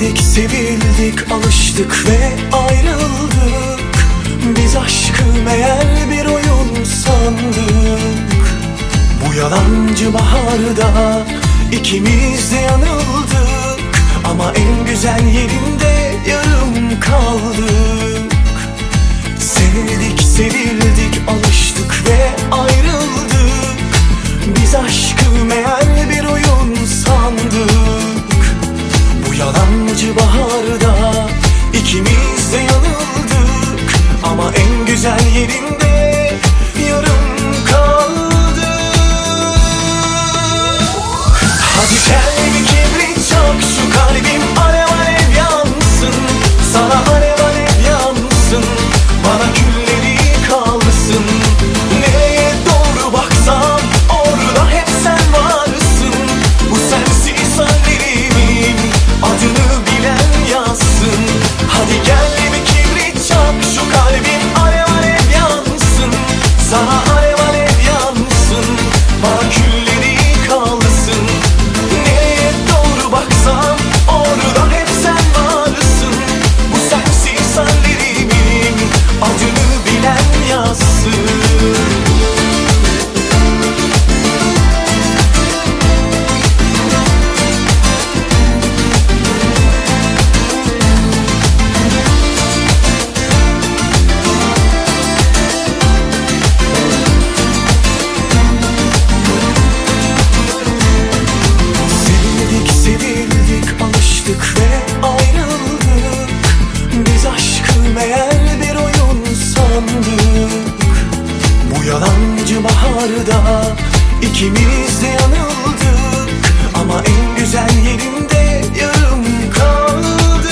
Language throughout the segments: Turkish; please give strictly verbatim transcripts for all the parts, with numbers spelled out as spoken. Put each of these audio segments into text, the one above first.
Sevildik, alıştık ve ayrıldık. Biz aşkı meğer bir oyun sandık. Bu yalancı baharda ikimiz de yanıldık. Ama en güzel yerinde yarım kaldık. Sevdik, sevildik, alıştık ve ayrıldık. Biz aşkı meğer bir oyun sandık. Bu yalancı baharda ikimiz de yanıldık. Ama en güzel yerinde yarım kaldık. Hadi gel bir kibrit çak, şu kalbim alev alev yansın. Sana alev alev yansın, bana külleri kalsın. Nereye doğru baksam orada hep sen varsın. Bu sensiz hallerimin adını bilen yazsın. Hadi gel bir kibrit çak, şu kalbim alev alev yansın. Sana alev alev yansın, bana külleri kalsın. Nereye doğru baksam orada hep sen varsın. Bu sensiz hallerimin adını bilen yazsın. Sevildik, alıştık ve ayrıldık. Biz aşkı meğer bir oyun sandık. Bu yalancı baharda ikimiz de yanıldık. Ama en güzel yerinde yarım kaldık.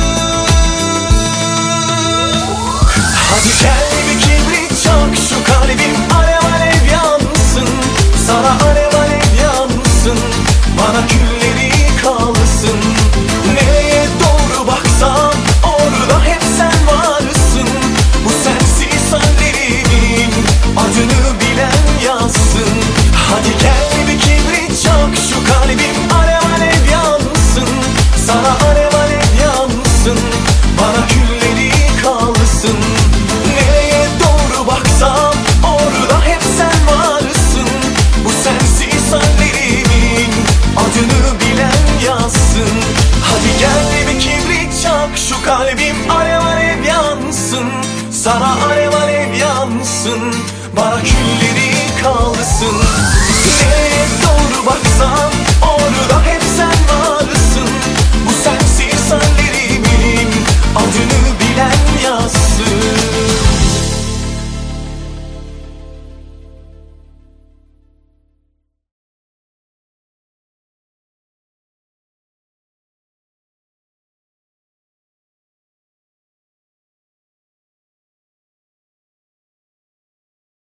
Hadi gel bir kibrit çak, şu kalbim alev alev yansın. Sana alev alev yansın, bana külleri kalsın. Nereye doğru baksam orada hep sen varsın. Bu sensiz hallerimin adını bilen yazsın. Hadi gel bir kibrit çak, şu kalbim